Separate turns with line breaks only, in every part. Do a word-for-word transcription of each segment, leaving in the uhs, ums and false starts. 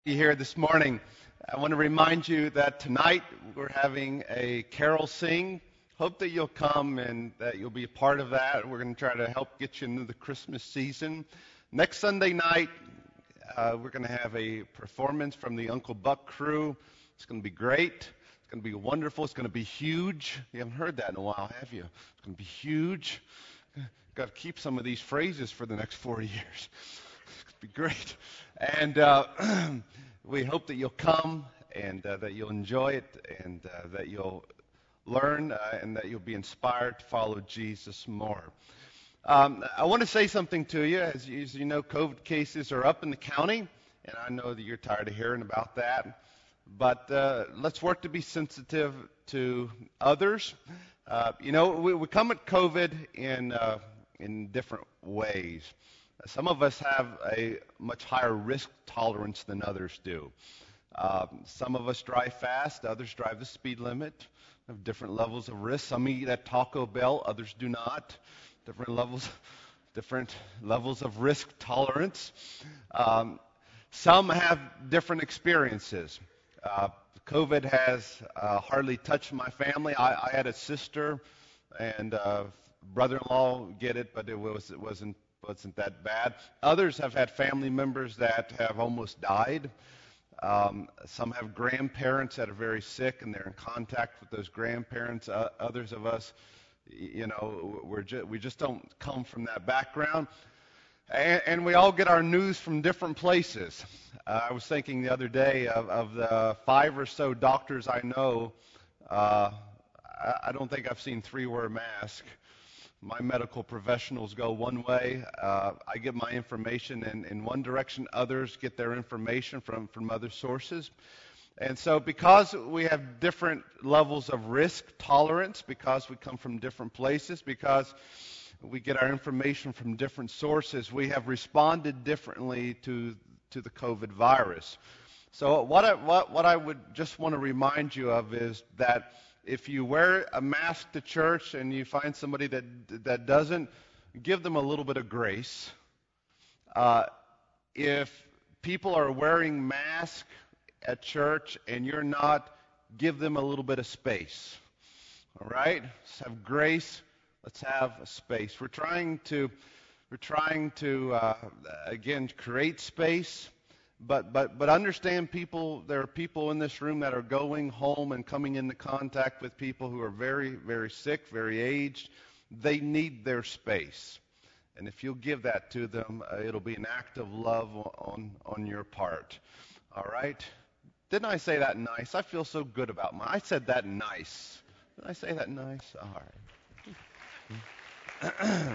You here this morning. I want to remind you that tonight we're having a carol sing. Hope that you'll come and that you'll be a part of that. We're going to try to help get you into the Christmas season. Next Sunday night, uh, we're going to have a performance from the Uncle Buck crew. It's going to be great. It's going to be wonderful. It's going to be huge. You haven't heard that in a while, have you? It's going to be huge. Got to keep some of these phrases for the next forty years. It's going to be great. And uh, we hope that you'll come and uh, that you'll enjoy it and uh, that you'll learn uh, and that you'll be inspired to follow Jesus more. Um, I want to say something to you. As, you. as you know, COVID cases are up in the county, and I know that you're tired of hearing about that. But uh, let's work to be sensitive to others. Uh, you know, we, we come at COVID in uh, in different ways. Some of us have a much higher risk tolerance than others do. Uh, some of us drive fast, others drive the speed limit, have different levels of risk. Some eat at Taco Bell, others do not. Different levels, different levels of risk tolerance. Um, some have different experiences. Uh, COVID has uh, hardly touched my family. I, I had a sister and uh, brother-in-law get it, but it was it wasn't. wasn't that bad. Others have had family members that have almost died. Um, some have grandparents that are very sick and they're in contact with those grandparents. Uh, others of us, you know, we're ju- we just don't come from that background. And, and we all get our news from different places. Uh, I was thinking the other day of, of the five or so doctors I know, uh, I, I don't think I've seen three wear a mask. My medical professionals go one way. Uh, I get my information in, in one direction. Others get their information from, from other sources. And so because we have different levels of risk tolerance, because we come from different places, because we get our information from different sources, we have responded differently to, to the COVID virus. So what I, what, what I would just want to remind you of is that if you wear a mask to church and you find somebody that that doesn't, give them a little bit of grace. Uh, if people are wearing masks at church and you're not, give them a little bit of space. All right? Let's have grace. Let's have a space. We're trying to, we're trying to uh, again create space. But but but understand, people, there are people in this room that are going home and coming into contact with people who are very, very sick, very aged. They need their space. And if you'll give that to them, uh, it'll be an act of love on, on your part. All right? Didn't I say that nice? I feel so good about my, I said that nice. Did I say that nice? All right.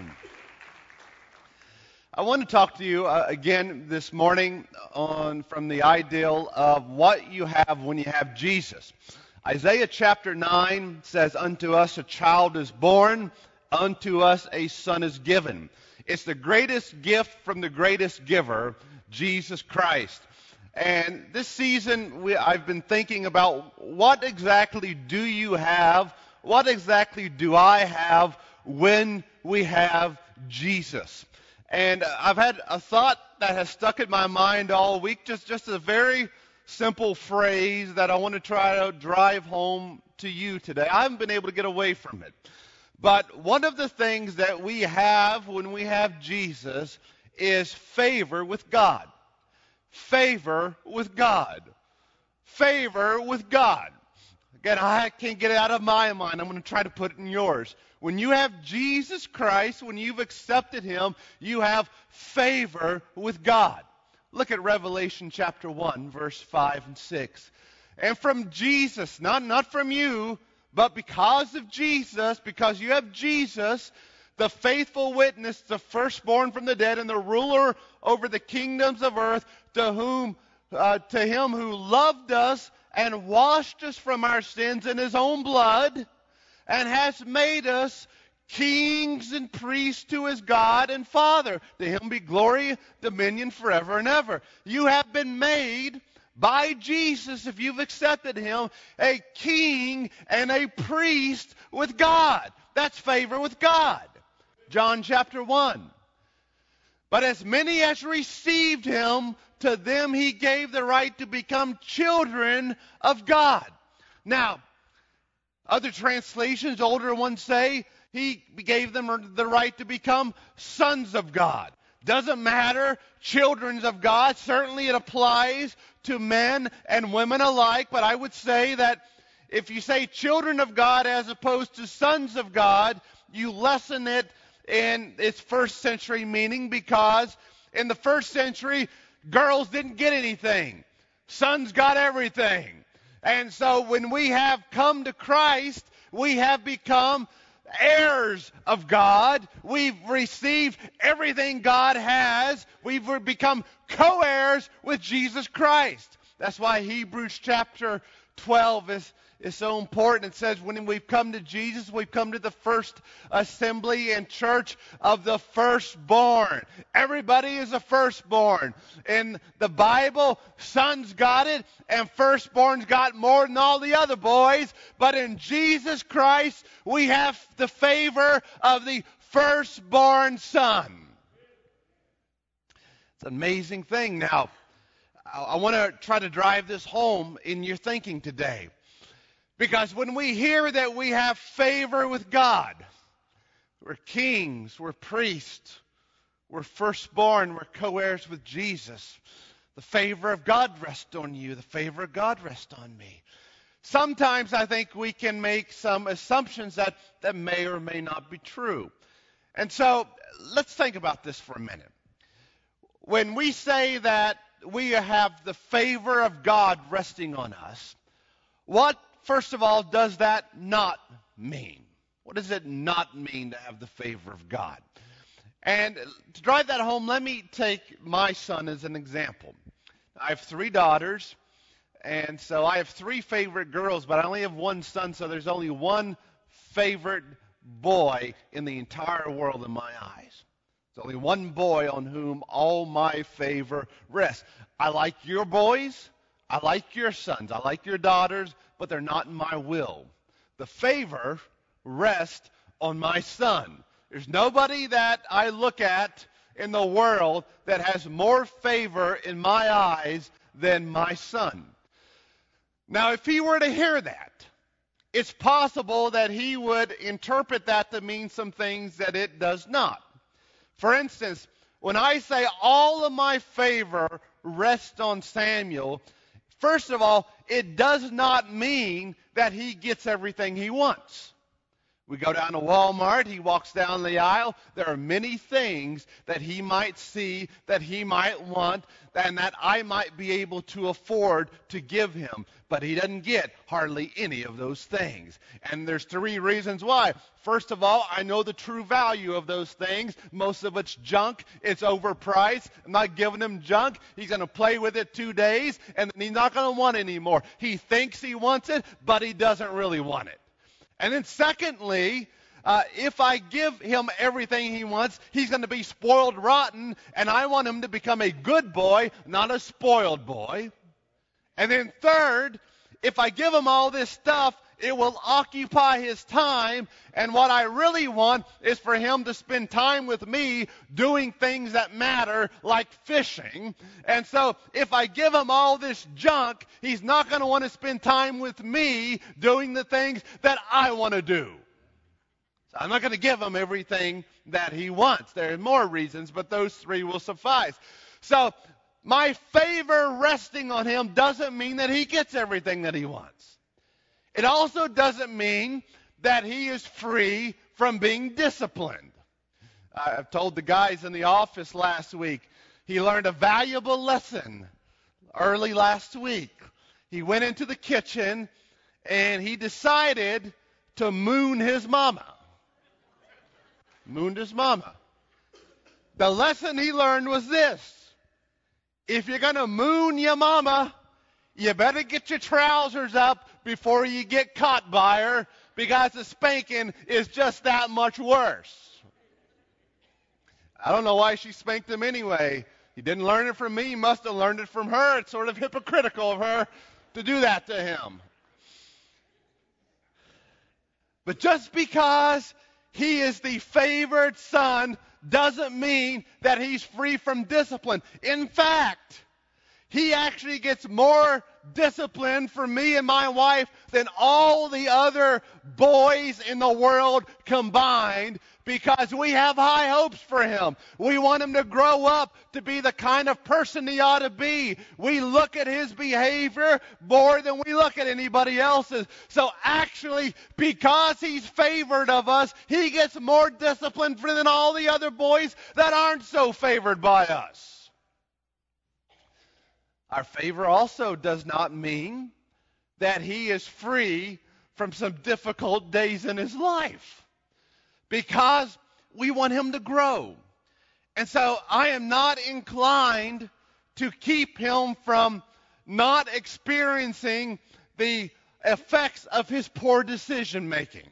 I want to talk to you uh, again this morning on from the ideal of what you have when you have Jesus. Isaiah chapter nine says, "Unto us a child is born, unto us a son is given." It's the greatest gift from the greatest giver, Jesus Christ. And this season, we, I've been thinking about what exactly do you have, what exactly do I have when we have Jesus? And I've had a thought that has stuck in my mind all week, just, just a very simple phrase that I want to try to drive home to you today. I haven't been able to get away from it. But one of the things that we have when we have Jesus is favor with God. Favor with God. Favor with God. Again, I can't get it out of my mind. I'm going to try to put it in yours. When you have Jesus Christ, when you've accepted Him, you have favor with God. Look at Revelation chapter one, verse five and six. And from Jesus, not, not from you, but because of Jesus, because you have Jesus, the faithful witness, the firstborn from the dead, and the ruler over the kingdoms of earth, to whom, uh, to Him who loved us and washed us from our sins in His own blood, and has made us kings and priests to His God and Father. To Him be glory, dominion forever and ever. You have been made by Jesus, if you've accepted Him, a king and a priest with God. That's favor with God. John chapter one. But as many as received Him, to them he gave the right to become children of God. Now, other translations, older ones say, he gave them the right to become sons of God. Doesn't matter, children of God. Certainly it applies to men and women alike, but I would say that if you say children of God as opposed to sons of God, you lessen it in its first century meaning, because in the first century, girls didn't get anything. Sons got everything. And so when we have come to Christ, we have become heirs of God. We've received everything God has. We've become co-heirs with Jesus Christ. That's why Hebrews chapter twelve is, is so important. It says when we've come to Jesus, we've come to the first assembly and church of the firstborn. Everybody is a firstborn. In the Bible, sons got it, and firstborns got more than all the other boys. But in Jesus Christ, we have the favor of the firstborn son. It's an amazing thing. Now, I want to try to drive this home in your thinking today. Because when we hear that we have favor with God, we're kings, we're priests, we're firstborn, we're co-heirs with Jesus. The favor of God rests on you. The favor of God rests on me. Sometimes I think we can make some assumptions that, that may or may not be true. And so let's think about this for a minute. When we say that we have the favor of God resting on us, what, first of all, does that not mean? What does it not mean to have the favor of God? And to drive that home, let me take my son as an example. I have three daughters, and so I have three favorite girls, but I only have one son, so there's only one favorite boy in the entire world in my eyes. There's only one boy on whom all my favor rests. I like your boys, I like your sons, I like your daughters, but they're not in my will. The favor rests on my son. There's nobody that I look at in the world that has more favor in my eyes than my son. Now, if he were to hear that, it's possible that he would interpret that to mean some things that it does not. For instance, when I say all of my favor rests on Samuel, first of all, it does not mean that he gets everything he wants. We go down to Walmart, he walks down the aisle, there are many things that he might see, that he might want, and that I might be able to afford to give him. But he doesn't get hardly any of those things. And there's three reasons why. First of all, I know the true value of those things. Most of it's junk. It's overpriced. I'm not giving him junk. He's going to play with it two days, and then he's not going to want it anymore. He thinks he wants it, but he doesn't really want it. And then secondly, uh, if I give him everything he wants, he's going to be spoiled rotten, and I want him to become a good boy, not a spoiled boy. And then third, if I give him all this stuff, it will occupy his time, and what I really want is for him to spend time with me doing things that matter, like fishing. And so if I give him all this junk, he's not going to want to spend time with me doing the things that I want to do. So I'm not going to give him everything that he wants. There are more reasons, but those three will suffice. So my favor resting on him doesn't mean that he gets everything that he wants. It also doesn't mean that he is free from being disciplined. I've told the guys in the office last week, he learned a valuable lesson early last week. He went into the kitchen and he decided to moon his mama. Mooned his mama. The lesson he learned was this: if you're going to moon your mama, you better get your trousers up before you get caught by her, because the spanking is just that much worse. I don't know why she spanked him anyway. He didn't learn it from me. He must have learned it from her. It's sort of hypocritical of her to do that to him. But just because he is the favored son doesn't mean that he's free from discipline. In fact, he actually gets more discipline for me and my wife than all the other boys in the world combined, because we have high hopes for him. We want him to grow up to be the kind of person he ought to be. We look at his behavior more than we look at anybody else's. So actually, because he's favored of us, he gets more discipline than all the other boys that aren't so favored by us. Our favor also does not mean that he is free from some difficult days in his life, because we want him to grow. And so I am not inclined to keep him from not experiencing the effects of his poor decision making.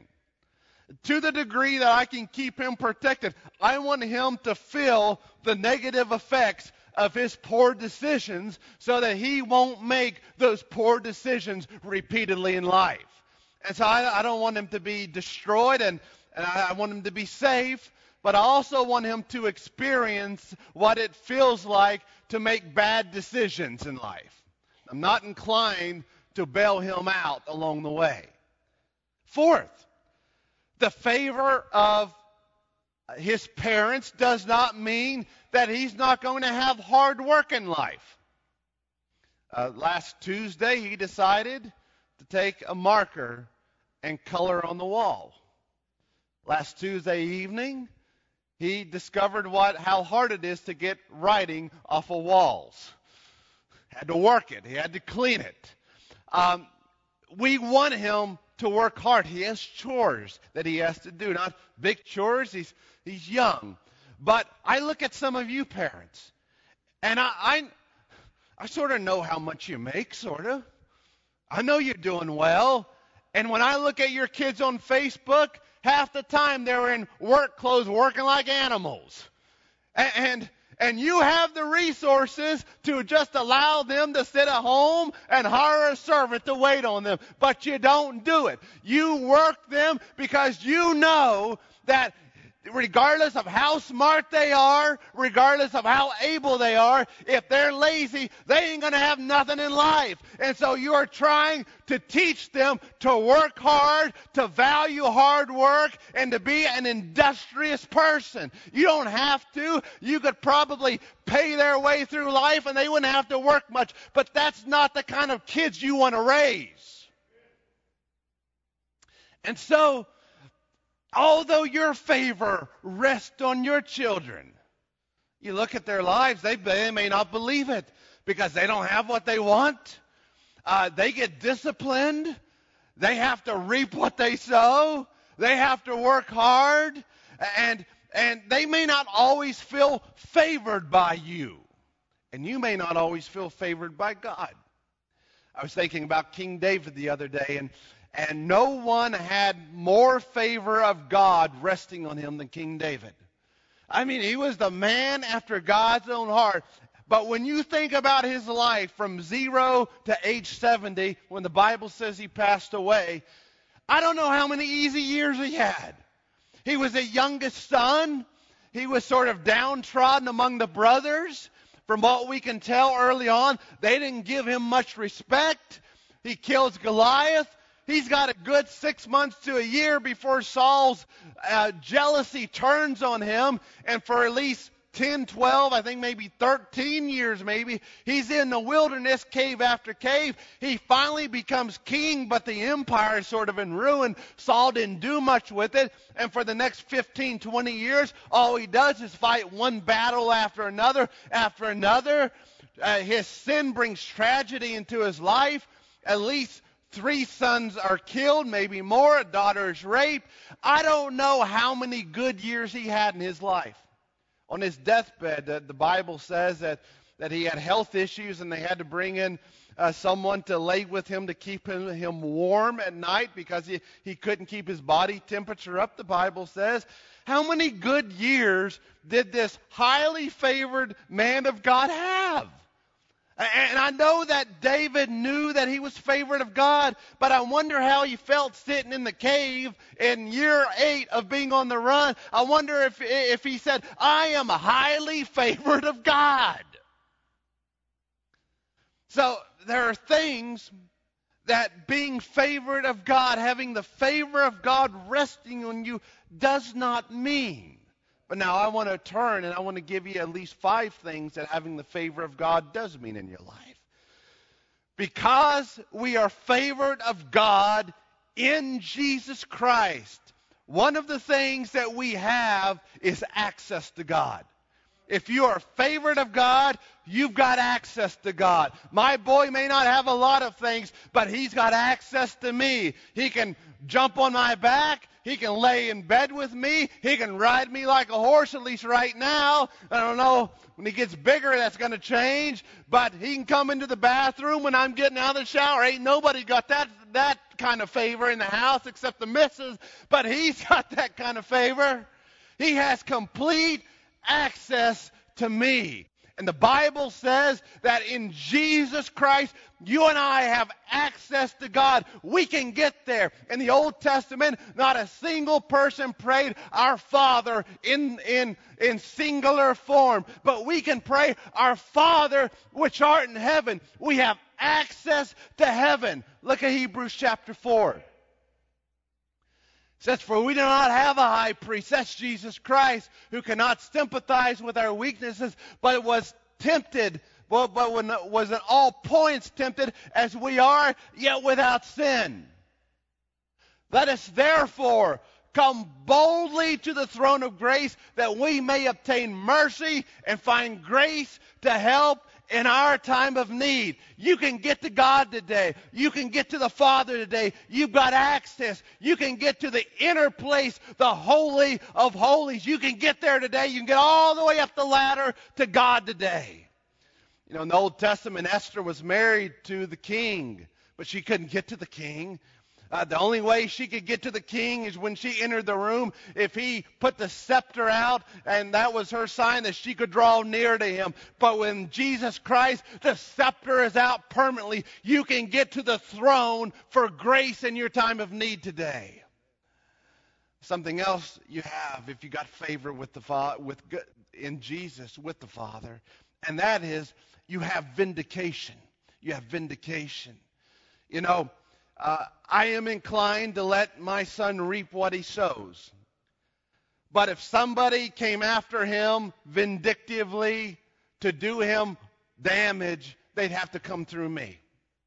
To the degree that I can keep him protected, I want him to feel the negative effects of his poor decisions so that he won't make those poor decisions repeatedly in life. And so I, I don't want him to be destroyed, and, and I, I want him to be safe, but I also want him to experience what it feels like to make bad decisions in life. I'm not inclined to bail him out along the way. Fourth, the favor of his parents does not mean that he's not going to have hard work in life. Uh, last Tuesday, he decided to take a marker and color on the wall. Last Tuesday evening, he discovered what how hard it is to get writing off of walls. Had to work it. He had to clean it. Um, we want him to work hard. He has chores that he has to do. Not big chores. He's he's young. But I look at some of you parents, and I I, I sort of know how much you make, sort of. I know you're doing well. And when I look at your kids on Facebook, half the time they're in work clothes working like animals. And, and And you have the resources to just allow them to sit at home and hire a servant to wait on them. But you don't do it. You work them because you know that regardless of how smart they are, regardless of how able they are, if they're lazy, they ain't going to have nothing in life. And so you are trying to teach them to work hard, to value hard work, and to be an industrious person. You don't have to. You could probably pay their way through life and they wouldn't have to work much. But that's not the kind of kids you want to raise. And so, although your favor rests on your children, you look at their lives, they, they may not believe it because they don't have what they want. Uh, they get disciplined. They have to reap what they sow. They have to work hard. And, and they may not always feel favored by you. And you may not always feel favored by God. I was thinking about King David the other day, and And no one had more favor of God resting on him than King David. I mean, he was the man after God's own heart. But when you think about his life from zero to age seventy, when the Bible says he passed away, I don't know how many easy years he had. He was the youngest son. He was sort of downtrodden among the brothers. From what we can tell early on, they didn't give him much respect. He kills Goliath. He's got a good six months to a year before Saul's uh, jealousy turns on him. And for at least ten, twelve, I think maybe thirteen years maybe, he's in the wilderness, cave after cave. He finally becomes king, but the empire is sort of in ruin. Saul didn't do much with it. And for the next fifteen, twenty years, all he does is fight one battle after another, after another. Uh, his sin brings tragedy into his life. At least three sons are killed, maybe more. A daughter is raped. I don't know how many good years he had in his life. On his deathbed, uh, the Bible says that, that he had health issues and they had to bring in uh, someone to lay with him to keep him, him warm at night because he, he couldn't keep his body temperature up, the Bible says. How many good years did this highly favored man of God have? And I know that David knew that he was favored of God, but I wonder how he felt sitting in the cave in year eight of being on the run. I wonder if, if he said, I am highly favored of God. So there are things that being favored of God, having the favor of God resting on you, does not mean. But now I want to turn and I want to give you at least five things that having the favor of God does mean in your life. Because we are favored of God in Jesus Christ, one of the things that we have is access to God. If you are favored of God, you've got access to God. My boy may not have a lot of things, but he's got access to me. He can jump on my back. He can lay in bed with me. He can ride me like a horse, at least right now. I don't know, when he gets bigger, that's going to change. But he can come into the bathroom when I'm getting out of the shower. Ain't nobody got that, that kind of favor in the house except the missus. But he's got that kind of favor. He has complete access to me. And the Bible says that in Jesus Christ, you and I have access to God. We can get there. In the Old Testament, not a single person prayed our Father in, in, in singular form. But we can pray our Father which art in heaven. We have access to heaven. Look at Hebrews chapter four. It says, for we do not have a high priest, that's Jesus Christ, who cannot sympathize with our weaknesses, but was tempted, but, but was at all points tempted as we are, yet without sin. Let us therefore come boldly to the throne of grace, that we may obtain mercy and find grace to help in our time of need. You can get to God today. You can get to the Father today. You've got access. You can get to the inner place, the Holy of Holies. You can get there today. You can get all the way up the ladder to God today. You know, in the Old Testament, Esther was married to the king, but she couldn't get to the king. Uh, the only way she could get to the king is when she entered the room, if he put the scepter out, and that was her sign that she could draw near to him. But when Jesus Christ, the scepter is out permanently, you can get to the throne for grace in your time of need today. Something else you have if you got favor with the Father, with in Jesus with the Father, and that is you have vindication. You have vindication. You know, Uh, I am inclined to let my son reap what he sows. But if somebody came after him vindictively to do him damage, they'd have to come through me.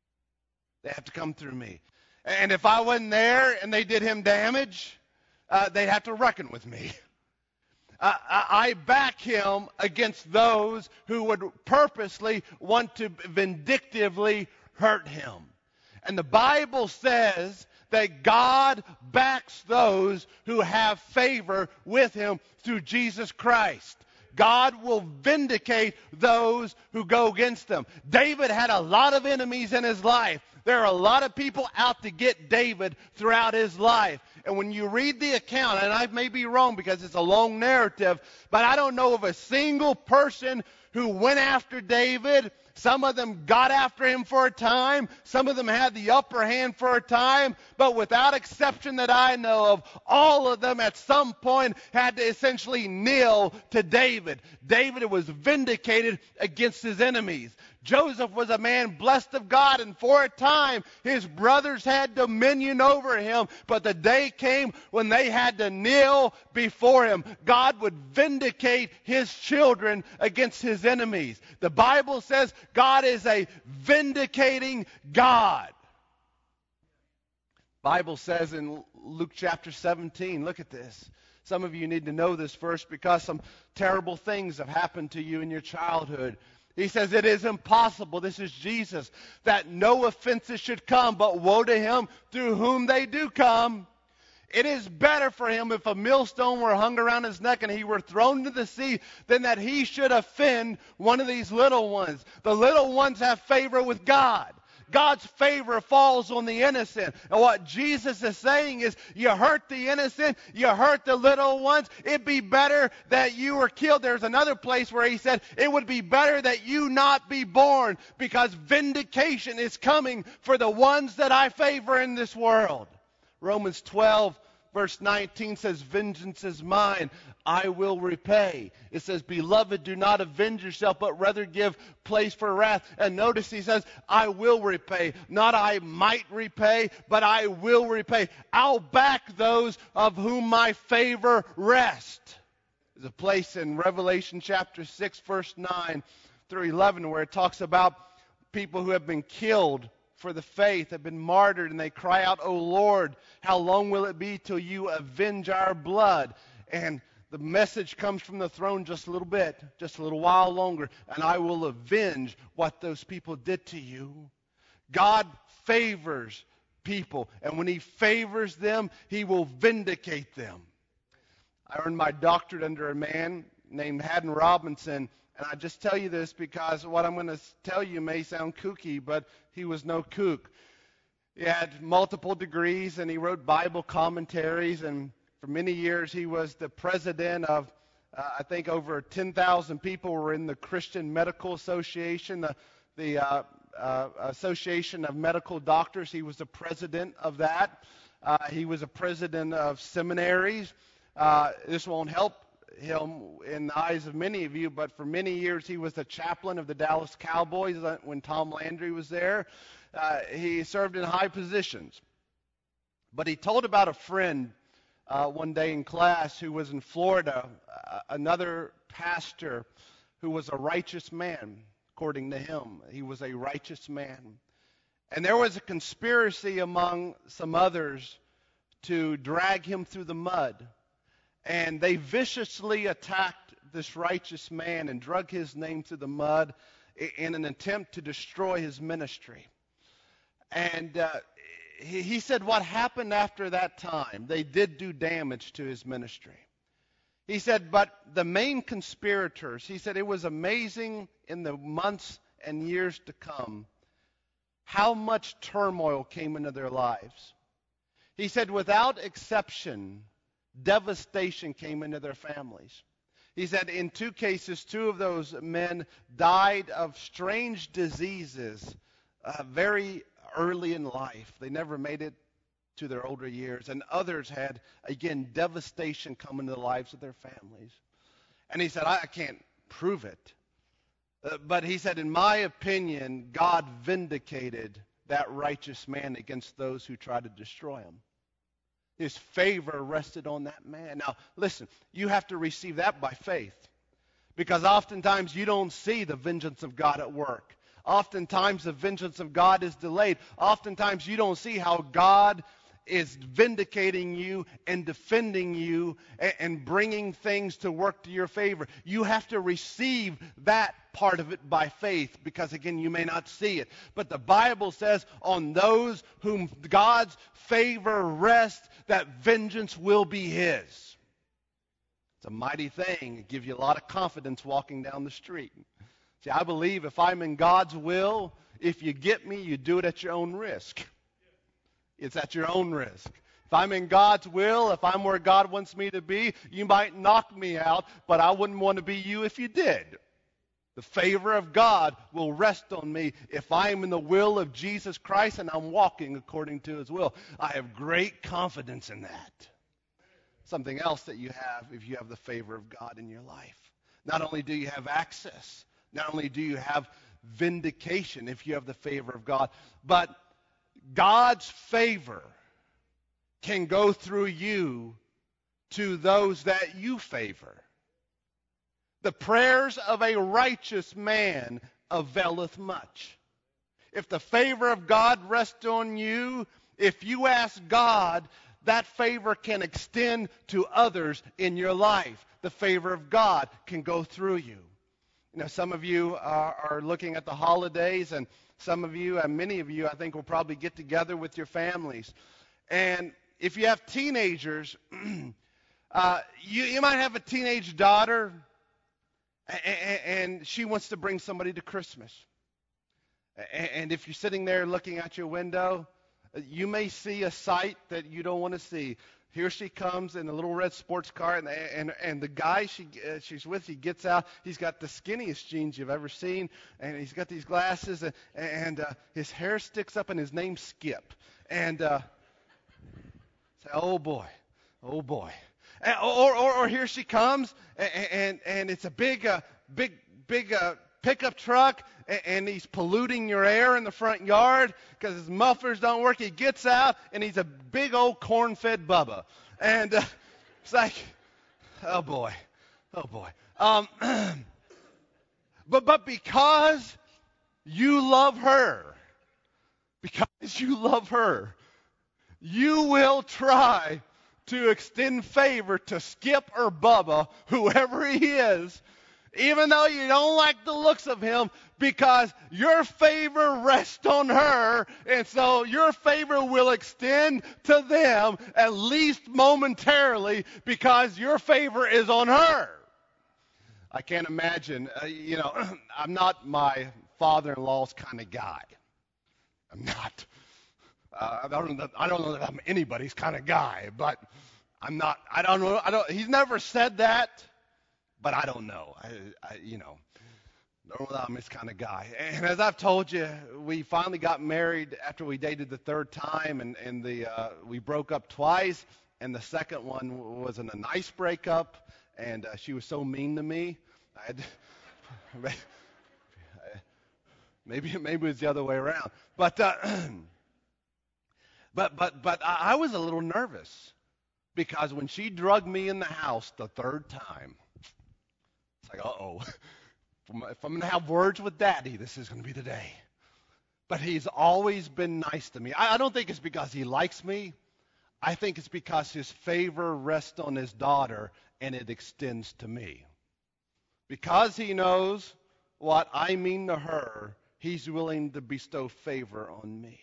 They have to come through me. And if I wasn't there and they did him damage, uh, they'd have to reckon with me. Uh, I back him against those who would purposely want to vindictively hurt him. And the Bible says that God backs those who have favor with him through Jesus Christ. God will vindicate those who go against them. David had a lot of enemies in his life. There are a lot of people out to get David throughout his life. And when you read the account, and I may be wrong because it's a long narrative, but I don't know of a single person who went after David. Some of them got after him for a time. Some of them had the upper hand for a time. But without exception that I know of, all of them at some point had to essentially kneel to David. David was vindicated against his enemies. Joseph was a man blessed of God, and for a time his brothers had dominion over him. But the day came when they had to kneel before him. God would vindicate his children against his enemies. The Bible says God is a vindicating God. The Bible says in Luke chapter seventeen, look at this. Some of you need to know this first because some terrible things have happened to you in your childhood. He says, it is impossible, this is Jesus, that no offenses should come, but woe to him through whom they do come. It is better for him if a millstone were hung around his neck and he were thrown into the sea than that he should offend one of these little ones. The little ones have favor with God. God's favor falls on the innocent. And what Jesus is saying is, you hurt the innocent, you hurt the little ones, it'd be better that you were killed. There's another place where he said, it would be better that you not be born, because vindication is coming for the ones that I favor in this world. Romans twelve, verse nineteen says, vengeance is mine, I will repay. It says, beloved, do not avenge yourself, but rather give place for wrath. And notice he says, I will repay. Not I might repay, but I will repay. I'll back those of whom my favor rests. There's a place in Revelation chapter six, verse nine through eleven, where it talks about people who have been killed for the faith, have been martyred, and they cry out, O Lord, how long will it be till you avenge our blood? And the message comes from the throne, just a little bit, just a little while longer, and I will avenge what those people did to you. God favors people, and when he favors them, he will vindicate them. I earned my doctorate under a man named Haddon Robinson, and I just tell you this because what I'm going to tell you may sound kooky, but he was no kook. He had multiple degrees, and he wrote Bible commentaries, and for many years he was the president of, uh, I think over ten thousand people were in the Christian Medical Association, the, the uh, uh, Association of Medical Doctors. He was the president of that. Uh, he was a president of seminaries. Uh, this won't help him in the eyes of many of you, but for many years he was the chaplain of the Dallas Cowboys when Tom Landry was there. Uh, he served in high positions. But he told about a friend uh, one day in class who was in Florida, uh, another pastor who was a righteous man, according to him. He was a righteous man. And there was a conspiracy among some others to drag him through the mud. And they viciously attacked this righteous man and drug his name through the mud in an attempt to destroy his ministry. And uh, he, he said what happened after that time, they did do damage to his ministry. He said, but the main conspirators, he said it was amazing in the months and years to come how much turmoil came into their lives. He said without exception, devastation came into their families. He said in two cases, two of those men died of strange diseases uh, very early in life. They never made it to their older years. And others had, again, devastation come into the lives of their families. And he said, I, I can't prove it. Uh, but he said, in my opinion, God vindicated that righteous man against those who tried to destroy him. His favor rested on that man. Now, listen, you have to receive that by faith. Because oftentimes you don't see the vengeance of God at work. Oftentimes the vengeance of God is delayed. Oftentimes you don't see how God is vindicating you and defending you and, and bringing things to work to your favor. You have to receive that part of it by faith because, again, you may not see it. But the Bible says on those whom God's favor rests, that vengeance will be his. It's a mighty thing. It gives you a lot of confidence walking down the street. See, I believe if I'm in God's will, if you get me, you do it at your own risk. It's at your own risk. If I'm in God's will, if I'm where God wants me to be, you might knock me out, but I wouldn't want to be you if you did. The favor of God will rest on me if I am in the will of Jesus Christ and I'm walking according to his will. I have great confidence in that. Something else that you have if you have the favor of God in your life. Not only do you have access, not only do you have vindication if you have the favor of God, but God's favor can go through you to those that you favor. The prayers of a righteous man availeth much. If the favor of God rests on you, if you ask God, that favor can extend to others in your life. The favor of God can go through you. You know, some of you are, are looking at the holidays, and some of you, and many of you, I think, will probably get together with your families. And if you have teenagers, uh, you, you might have a teenage daughter, and she wants to bring somebody to Christmas. And if you're sitting there looking out your window, you may see a sight that you don't want to see. Here she comes in a little red sports car, and and, and the guy she uh, she's with, he gets out. He's got the skinniest jeans you've ever seen, and he's got these glasses, and, and uh, his hair sticks up, and his name's Skip. And uh, say, oh boy. Oh boy. And, or, or, or here she comes, and, and, and it's a big, uh, big, big uh, pickup truck, and, and he's polluting your air in the front yard because his mufflers don't work. He gets out, and he's a big old corn-fed Bubba. And uh, it's like, oh boy, oh boy. Um, but but because you love her, because you love her, you will try to extend favor to Skip or Bubba, whoever he is, even though you don't like the looks of him, because your favor rests on her, and so your favor will extend to them, at least momentarily, because your favor is on her. I can't imagine, uh, you know, I'm not my father-in-law's kind of guy. I'm not. Uh, I don't know. I don't know that I'm anybody's kind of guy, but I'm not. I don't know. I don't. He's never said that, but I don't know. I, I you know, I don't know that I'm his kind of guy. And as I've told you, we finally got married after we dated the third time, and and the uh, we broke up twice, and the second one wasn't a nice breakup, and uh, she was so mean to me. I had. Maybe maybe it was the other way around, but. Uh, But but but I was a little nervous because when she drugged me in the house the third time, it's like, uh-oh, if I'm going to have words with Daddy, this is going to be the day. But he's always been nice to me. I, I don't think it's because he likes me. I think it's because his favor rests on his daughter and it extends to me. Because he knows what I mean to her, he's willing to bestow favor on me.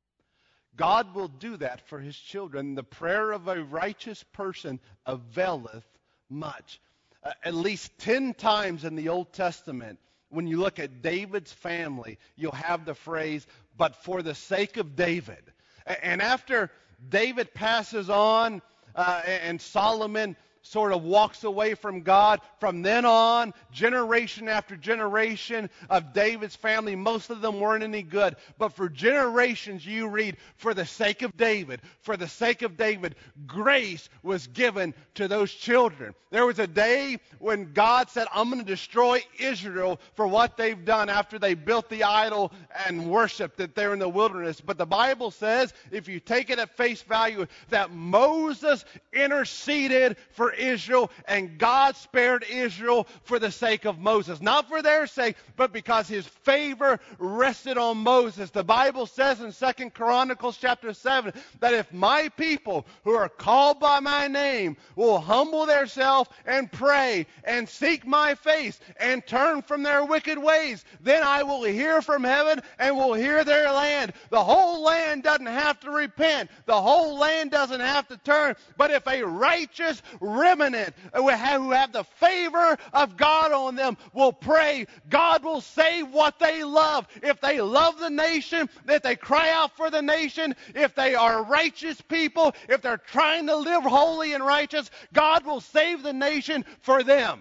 God will do that for his children. The prayer of a righteous person availeth much. Uh, at least ten times in the Old Testament, when you look at David's family, you'll have the phrase, but for the sake of David. And after David passes on uh, and Solomon sort of walks away from God, from then on, generation after generation of David's family, most of them weren't any good. But for generations you read, for the sake of David, for the sake of David, grace was given to those children. There was a day when God said, I'm going to destroy Israel for what they've done after they built the idol and worshiped it there in the wilderness. But the Bible says, if you take it at face value, that Moses interceded for Israel, and God spared Israel for the sake of Moses. Not for their sake, but because his favor rested on Moses. The Bible says in Second Chronicles chapter seven that if my people who are called by my name will humble themselves and pray and seek my face and turn from their wicked ways, then I will hear from heaven and will hear their land. The whole land doesn't have to repent. The whole land doesn't have to turn. But if a righteous remnant who have the favor of God on them will pray, God will save what they love. If they love the nation, if they cry out for the nation, if they are righteous people, if they're trying to live holy and righteous, God will save the nation for them.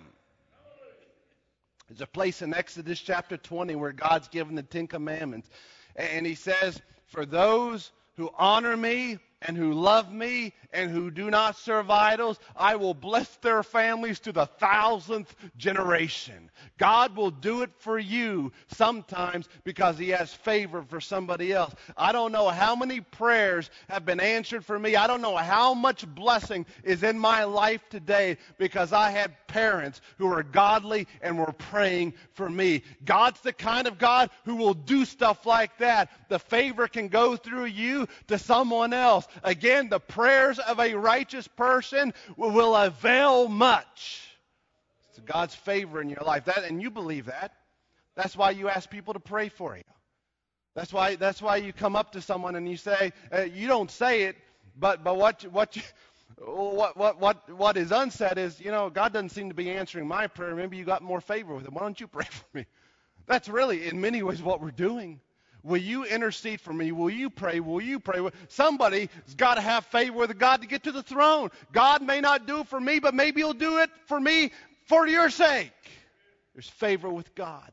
There's a place in Exodus chapter twenty where God's given the Ten Commandments. And he says, for those who honor me and who love me and who do not serve idols, I will bless their families to the thousandth generation. God will do it for you sometimes because he has favor for somebody else. I don't know how many prayers have been answered for me. I don't know how much blessing is in my life today because I had parents who were godly and were praying for me. God's the kind of God who will do stuff like that. The favor can go through you to someone else. Again, the prayers of a righteous person will avail much. It's God's favor in your life. That, and you believe that. That's why you ask people to pray for you. That's why, that's why you come up to someone and you say, uh, you don't say it, but, but what, what, you, what, what, what, what is unsaid is, you know, God doesn't seem to be answering my prayer. Maybe you got more favor with him. Why don't you pray for me? That's really, in many ways, what we're doing. Will you intercede for me? Will you pray? Will you pray? Somebody's got to have favor with God to get to the throne. God may not do it for me, but maybe he'll do it for me for your sake. There's favor with God.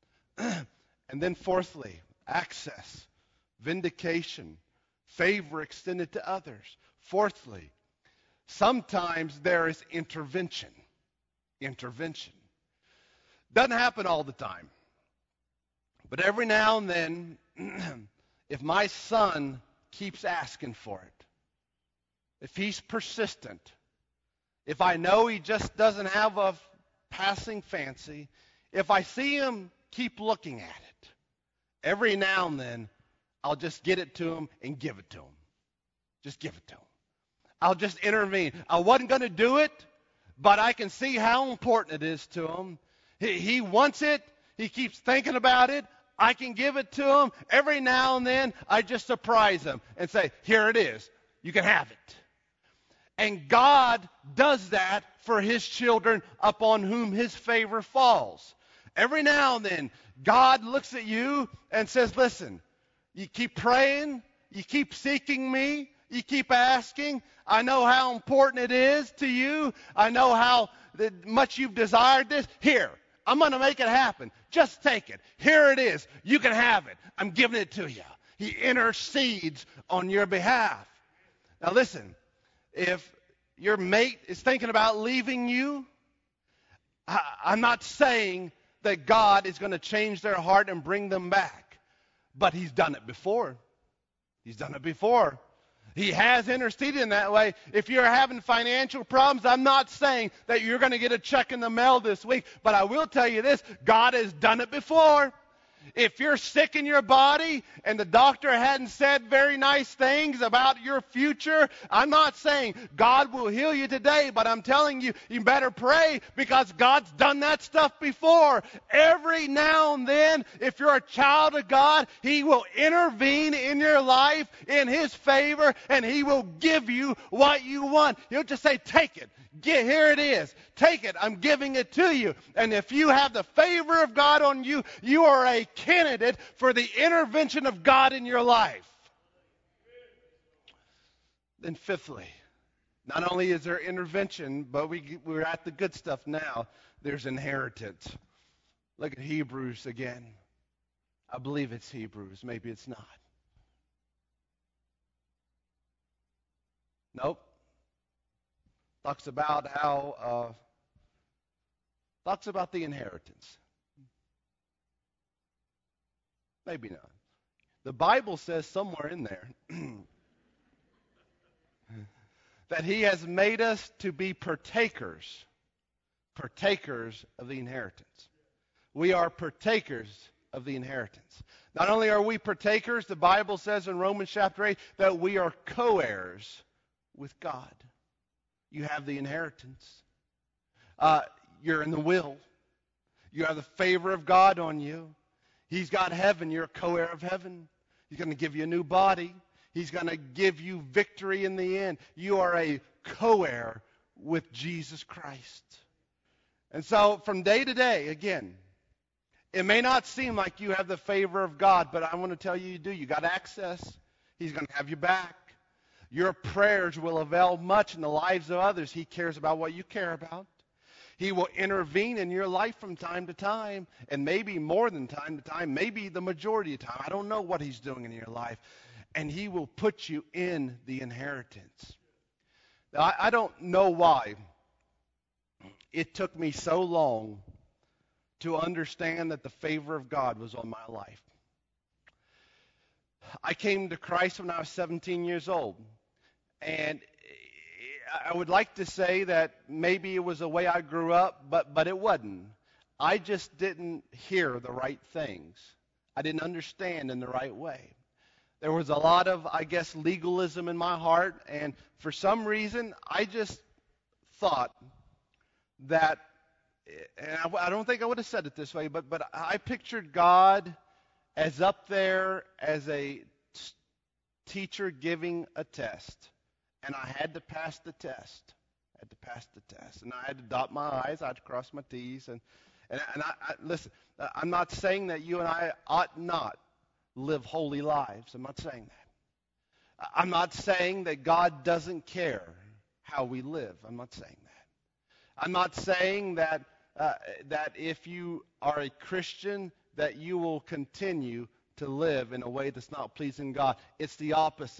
And then fourthly, access, vindication, favor extended to others. Fourthly, Sometimes there is intervention. Intervention. Doesn't happen all the time. But every now and then, if my son keeps asking for it, if he's persistent, if I know he just doesn't have a passing fancy, if I see him keep looking at it, every now and then I'll just get it to him and give it to him. Just give it to him. I'll just intervene. I wasn't going to do it, but I can see how important it is to him. He, he wants it. He keeps thinking about it. I can give it to him. Every now and then, I just surprise him and say, here it is. You can have it. And God does that for his children upon whom his favor falls. Every now and then, God looks at you and says, listen, you keep praying, you keep seeking me, you keep asking. I know how important it is to you. I know how much you've desired this. Here, I'm going to make it happen. Just take it. Here it is. You can have it. I'm giving it to you. He intercedes on your behalf. Now listen, if your mate is thinking about leaving you, I, I'm not saying that God is going to change their heart and bring them back. But he's done it before. He's done it before. He has interceded in that way. If you're having financial problems, I'm not saying that you're going to get a check in the mail this week, but I will tell you this, God has done it before. If you're sick in your body and the doctor hadn't said very nice things about your future, I'm not saying God will heal you today, but I'm telling you, you better pray because God's done that stuff before. Every now and then, if you're a child of God, He will intervene in your life in His favor, and He will give you what you want. He'll just say, take it. Get, here it is. Take it. I'm giving it to you. And if you have the favor of God on you, you are a candidate for the intervention of God in your life. Then fifthly, not only is there intervention, but we, we're at the good stuff now. There's inheritance. Look at Hebrews again. I believe it's Hebrews. Maybe it's not. Nope. Talks about how, uh, talks about the inheritance. Maybe not. The Bible says somewhere in there that He has made us to be partakers, partakers of the inheritance. We are partakers of the inheritance. Not only are we partakers, the Bible says in Romans chapter eight that we are co-heirs with God. You have the inheritance. Uh, you're in the will. You have the favor of God on you. He's got heaven. You're a co-heir of heaven. He's going to give you a new body. He's going to give you victory in the end. You are a co-heir with Jesus Christ. And so from day to day, again, it may not seem like you have the favor of God, but I want to tell you you do. You got access. He's going to have you back. Your prayers will avail much in the lives of others. He cares about what you care about. He will intervene in your life from time to time, and maybe more than time to time, maybe the majority of the time. I don't know what He's doing in your life. And He will put you in the inheritance. Now, I, I don't know why it took me so long to understand that the favor of God was on my life. I came to Christ when I was seventeen years old. And I would like to say that maybe it was the way I grew up, but, but it wasn't. I just didn't hear the right things. I didn't understand in the right way. There was a lot of, I guess, legalism in my heart, and for some reason, I just thought that, and I, I don't think I would have said it this way, but, but I pictured God as up there as a t- teacher giving a test. And I had to pass the test. I had to pass the test. And I had to dot my I's. I had to cross my T's. And, and, and I, I, listen, I'm not saying that you and I ought not live holy lives. I'm not saying that. I'm not saying that God doesn't care how we live. I'm not saying that. I'm not saying that, uh, that if you are a Christian, that you will continue to live in a way that's not pleasing God. It's the opposite.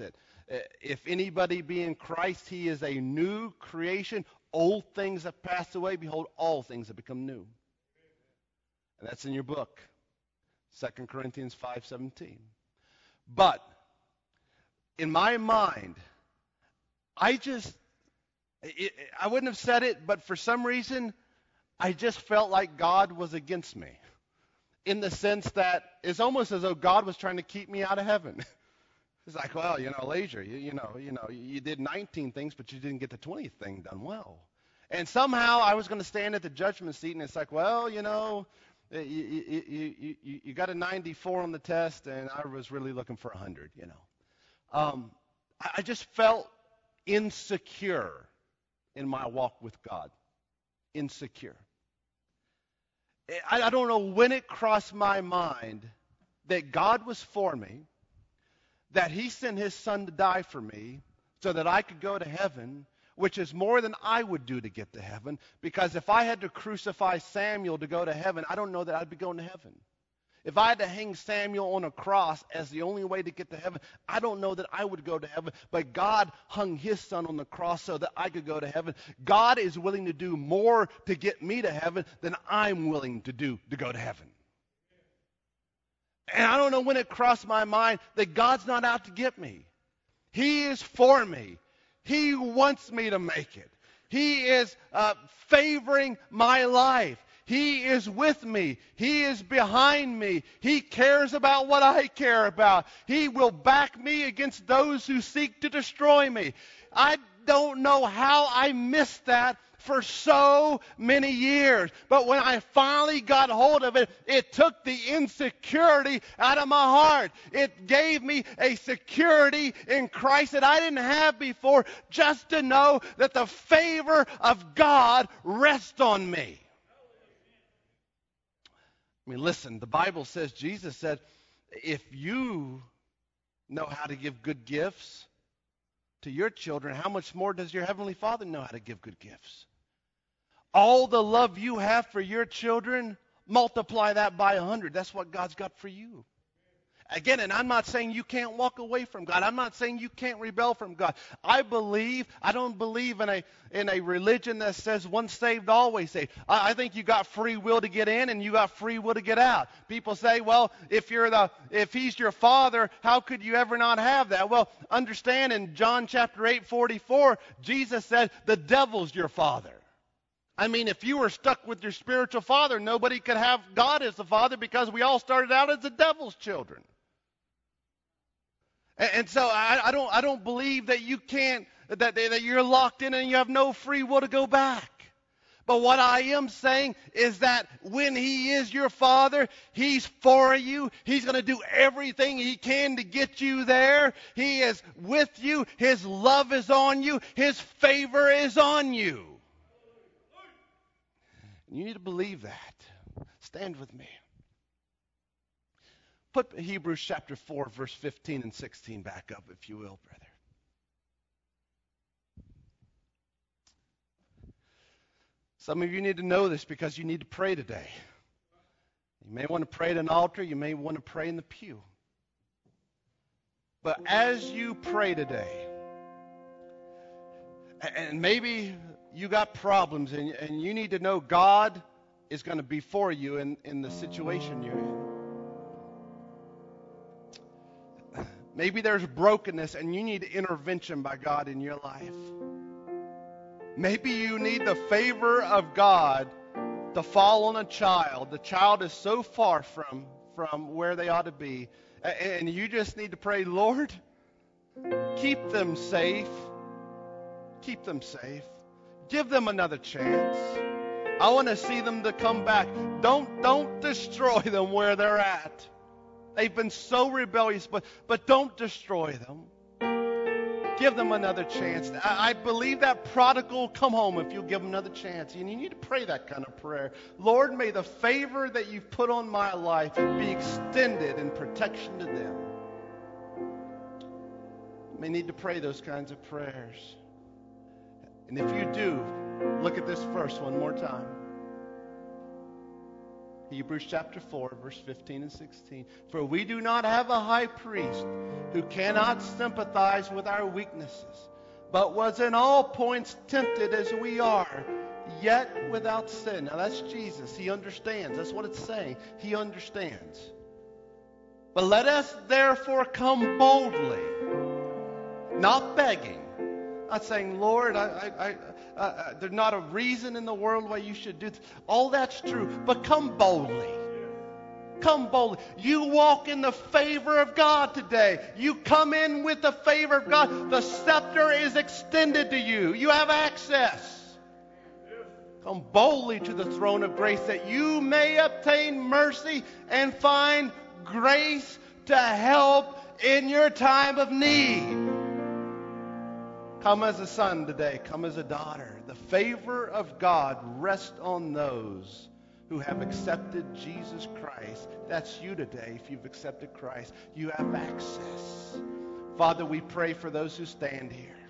Uh, If anybody be in Christ, he is a new creation. Old things have passed away. Behold, all things have become new. And that's in your book, Second Corinthians five seventeen. But in my mind, I just, it, I wouldn't have said it, but for some reason, I just felt like God was against me. In the sense that it's almost as though God was trying to keep me out of heaven. It's like, well, you know, Leisure, you, you know, you know, you did nineteen things, but you didn't get the twentieth thing done well. And somehow I was going to stand at the judgment seat, and it's like, well, you know, you, you, you, you, you got a ninety-four on the test, and I was really looking for a hundred, you know. Um, I, I just felt insecure in my walk with God. Insecure. I, I don't know when it crossed my mind that God was for me, that he sent his son to die for me so that I could go to heaven, which is more than I would do to get to heaven, because if I had to crucify Samuel to go to heaven, I don't know that I'd be going to heaven. If I had to hang Samuel on a cross as the only way to get to heaven, I don't know that I would go to heaven. But God hung his son on the cross so that I could go to heaven. God is willing to do more to get me to heaven than I'm willing to do to go to heaven. And I don't know when it crossed my mind that God's not out to get me. He is for me. He wants me to make it. He is uh, favoring my life. He is with me. He is behind me. He cares about what I care about. He will back me against those who seek to destroy me. I don't know how I missed that for so many years. But when I finally got hold of it, it took the insecurity out of my heart. It gave me a security in Christ that I didn't have before, just to know that the favor of God rests on me. I mean, listen, the Bible says, Jesus said, if you know how to give good gifts to your children, how much more does your Heavenly Father know how to give good gifts? All the love you have for your children, multiply that by a hundred. That's what God's got for you. Again, and I'm not saying you can't walk away from God. I'm not saying you can't rebel from God. I believe, I don't believe in a in a religion that says once saved, always saved. I, I think you got free will to get in and you got free will to get out. People say, well, if you're the if he's your father, how could you ever not have that? Well, understand in John chapter eight, forty-four, Jesus said, the devil's your father. I mean, if you were stuck with your spiritual father, nobody could have God as the father because we all started out as the devil's children. And so I, I don't I don't believe that you can't, that, that you're locked in and you have no free will to go back. But what I am saying is that when he is your father, he's for you. He's going to do everything he can to get you there. He is with you. His love is on you. His favor is on you. You need to believe that. Stand with me. Put Hebrews chapter four, verse fifteen and sixteen back up, if you will, brother. Some of you need to know this because you need to pray today. You may want to pray at an altar. You may want to pray in the pew. But as you pray today, and maybe you got problems and, and you need to know God is going to be for you in, in the situation you're in. Maybe there's brokenness and you need intervention by God in your life. Maybe you need the favor of God to fall on a child. The child is so far from, from where they ought to be. And you just need to pray, Lord, keep them safe. Keep them safe. Give them another chance. I want to see them to come back. Don't, don't destroy them where they're at. They've been so rebellious, but, but don't destroy them. Give them another chance. I, I believe that prodigal will come home if you'll give them another chance. And you need to pray that kind of prayer. Lord, may the favor that you've put on my life be extended in protection to them. You may need to pray those kinds of prayers. And if you do, look at this verse one more time. Hebrews chapter four, verse fifteen and sixteen. For we do not have a high priest who cannot sympathize with our weaknesses, but was in all points tempted as we are, yet without sin. Now that's Jesus. He understands. That's what it's saying. He understands. But let us therefore come boldly, not begging. Not saying, Lord, I, I, I, uh, there's not a reason in the world why you should do this. All that's true, but come boldly. Come boldly. You walk in the favor of God today. You come in with the favor of God. The scepter is extended to you. You have access. Come boldly to the throne of grace that you may obtain mercy and find grace to help in your time of need. Come as a son today. Come as a daughter. The favor of God rests on those who have accepted Jesus Christ. That's you today. If you've accepted Christ, you have access. Father, we pray for those who stand here.